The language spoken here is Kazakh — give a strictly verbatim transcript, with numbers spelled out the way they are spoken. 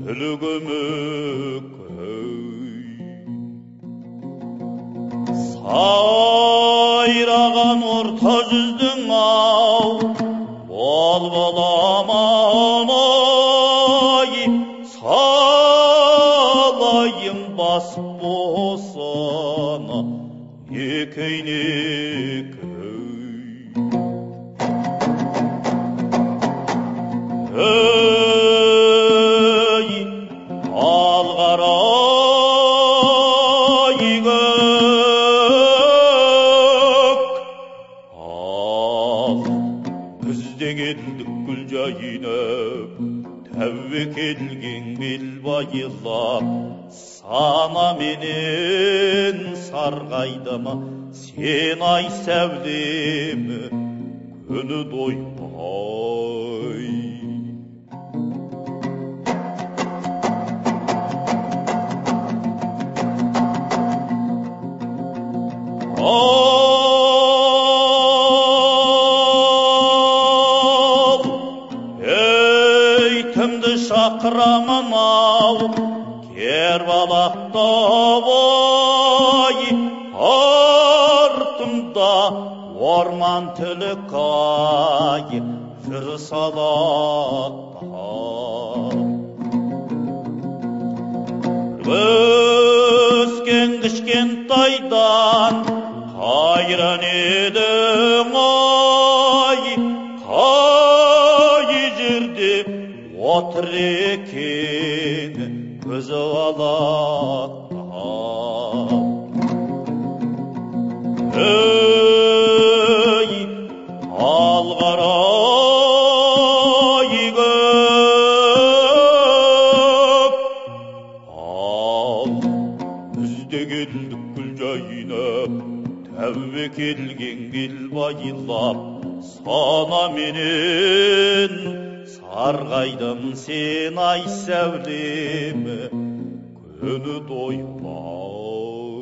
түлігімік сайраған орта жүздің ау бол боламан ой салайын бас босана екейне ей алғара келдік гүл жайынып тәуекелген бел байылап сана менен сарғайдама сен ай сәулемі күні доймай шақырамын ау кербалақта ой артымда орман түлік ай жыр салақта өскен кішкентайдан қайран едің ой қай жерде отыр екен көзі алақта ей алғарай көп ал бізде келдік гүл жайынап тәуекелген бел байылап сана менен сарғайдым сен ай сәулемі күні доймай